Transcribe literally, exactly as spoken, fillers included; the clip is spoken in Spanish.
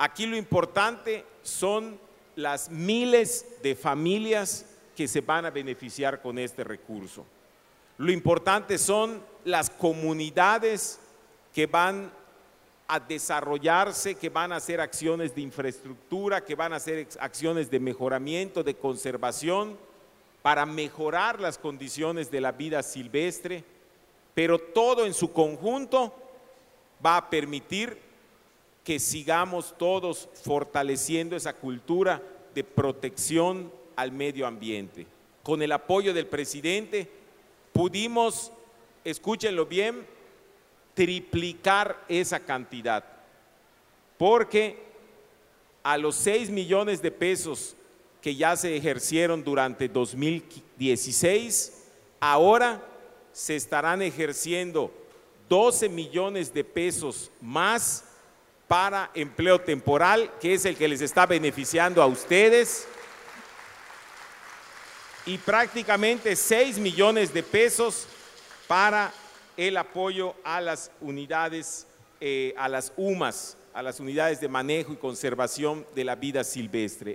Aquí lo importante son las miles de familias que se van a beneficiar con este recurso. Lo importante son las comunidades que van a desarrollarse, que van a hacer acciones de infraestructura, que van a hacer acciones de mejoramiento, de conservación, para mejorar las condiciones de la vida silvestre, pero todo en su conjunto va a permitir que sigamos todos fortaleciendo esa cultura de protección al medio ambiente. Con el apoyo del presidente pudimos, escúchenlo bien, triplicar esa cantidad, porque a los seis millones de pesos que ya se ejercieron durante dos mil dieciséis, ahora se estarán ejerciendo doce millones de pesos más para empleo temporal, que es el que les está beneficiando a ustedes, y prácticamente seis millones de pesos para el apoyo a las unidades, eh, a las U M A S, a las unidades de manejo y conservación de la vida silvestre.